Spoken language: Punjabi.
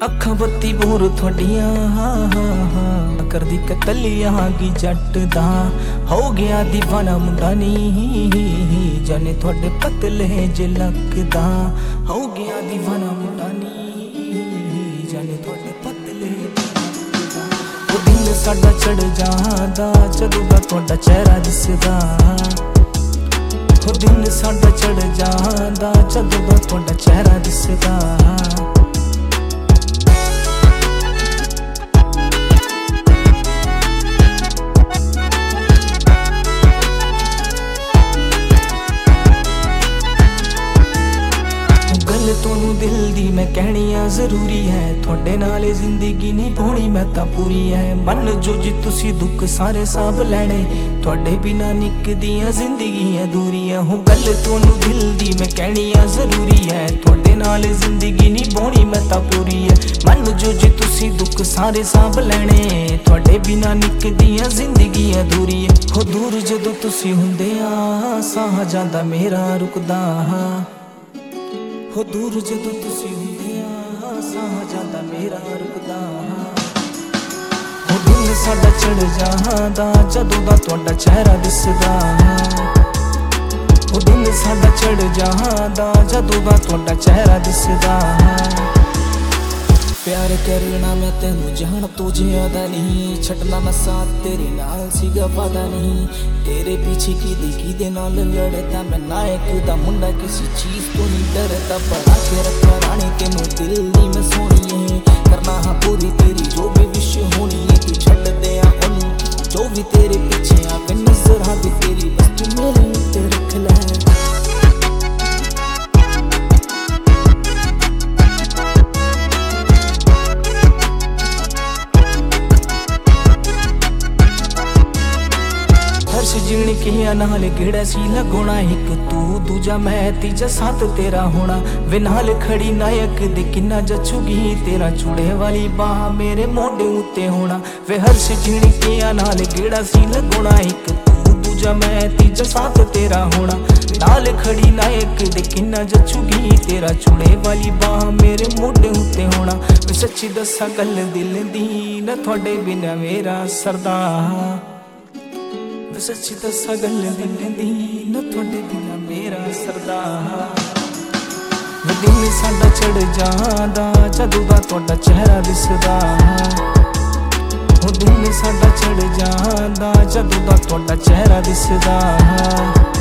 ਅੱਖਾਂ ਬੱਤੀ ਬੋਰ ਤੁਹਾਡੀਆਂ ਕਰਦੀ ਕਤਲੀਆਂ ਕੀ ਜੱਟ ਦਾ ਹੋ ਗਿਆ دیਵਾਨਾ ਮੁੰਡਾ ਨੀ ਜਾਨੇ ਤੁਹਾਡੇ ਪਤਲੇ ਜੇ ਲੱਗਦਾ ਹੋ ਗਿਆ دیਵਾਨਾ ਮੁੰਡਾ ਨੀ ਜਾਨੇ ਤੁਹਾਡੇ ਪਤਲੇ ਉਹ ਦਿਨ ਸਾਡਾ ਚੜ ਜਾਂਦਾ ਜਦੋਂ ਦਾ ਤੁਹਾਡਾ ਚਿਹਰਾ ਦਿਸਦਾ ਉਹ ਦਿਨ ਸਾਡਾ ਚੜ ਜਾਂਦਾ ਜਦੋਂ ਦਾ ਤੁਹਾਡਾ ਚਿਹਰਾ ਦਿਸਦਾ ਤੁਹਾਨੂੰ ਦਿਲ ਦੀ ਮੈਂ ਕਹਿਣੀ ਆ ਜ਼ਰੂਰੀ ਹੈ ਤੁਹਾਡੇ ਨਾਲ ਜ਼ਿੰਦਗੀ ਨਹੀਂ ਪਾਉਣੀ ਮੈਂ ਤਾਂ ਪੂਰੀ ਹੈ ਮੰਨ ਜੋ ਜੀ ਤੁਸੀਂ ਦੁੱਖ ਸਾਰੇ ਸਾਂਭ ਲੈਣੇ ਤੁਹਾਡੇ ਬਿਨਾ ਨਿਕਦੀਆਂ ਜ਼ਿੰਦਗੀ ਅਧੂਰੀ ਹੈ ਹੋ ਗੱਲ ਤੁਹਾਨੂੰ ਦਿਲ ਦੀ ਮੈਂ ਕਹਿਣੀ ਆ ਜ਼ਰੂਰੀ ਹੈ ਤੁਹਾਡੇ ਨਾਲ ਜ਼ਿੰਦਗੀ ਨਹੀਂ ਪਾਉਣੀ ਮੈਂ ਤਾਂ ਪੂਰੀ ਹੈ ਮੰਨ ਜੋ ਜੀ ਤੁਸੀਂ ਦੁੱਖ ਸਾਰੇ ਸਾਂਭ ਲੈਣੇ ਤੁਹਾਡੇ ਬਿਨਾ ਨਿਕਦੀਆਂ ਜ਼ਿੰਦਗੀ ਅਧੂਰੀ ਹੈ ਹੋ ਦੂਰ ਜਦੋਂ ਤੁਸੀਂ ਹੁੰਦੇ ਆ ਸਾਹ ਜਾਂਦਾ ਮੇਰਾ ਰੁਕਦਾ ਹੋ ਦੂਰ ਜਦੋਂ ਤੁਸੀਂ ਹੁੰਦੇ ਆ ਸਾਹ ਜਾਂਦਾ ਮੇਰਾ ਰੁਕਦਾ ਹੋ ਦਿਨ ਸਾਡਾ ਚੜ ਜਾਂਦਾ ਜਦੋਂ ਦਾ ਤੁਹਾਡਾ ਚਿਹਰਾ ਦਿਸਦਾ ਹੋ ਦਿਨ ਸਾਡਾ ਚੜ ਜਾਂਦਾ ਜਦੋਂ ਦਾ ਤੁਹਾਡਾ ਚਿਹਰਾ ਦਿਸਦਾ प्यार करना मैं तेनू जान तो ज्यादा नहीं छटना मैं साथ तेरे नाल सीगा वादा नहीं तेरे पीछे की नाल लड़ता मैं नायक दा मुंडा किसी चीज तो नहीं डरता बड़ा के रखा रानी तेनू दिल दी मैं सोनी है करना हाँ पूरी तेरी जो भी विश होनी है तू छट दे ओनू जो भी तेरे पीछे आवे नजर आवे तेरी बस तू मेरे उत्ते रख ले जीण के नाल गेड़ा सी लगोना एक तू दूजा मैं तीजा साथ तेरा होना वे नाल खड़ी नायक दे किन्ना जचूगी तेरा चूड़े वाली बाह मेरे मोढे उत्ते होना वे हर्ष जीण के नाल गेड़ा सी लगोना एक तू दूजा मैं तीजा साथ तेरा होना नाल खड़ी नायक दे किन्ना जचूगी तेरा चूड़े वाली बाह मेरे मोढे उत्ते होना वे सच्ची दसा गल दिल दी न थोड़े बिना मेरा सरदा सच्ची दसा गल दिल दी न थोड़े बिना मेरा सरदा दिन साडा चढ़ जांदा जदों दा तुहाडा चेहरा दिसदा दिन साडा चढ़ जांदा जदों दा तुहाडा चेहरा दिसदा।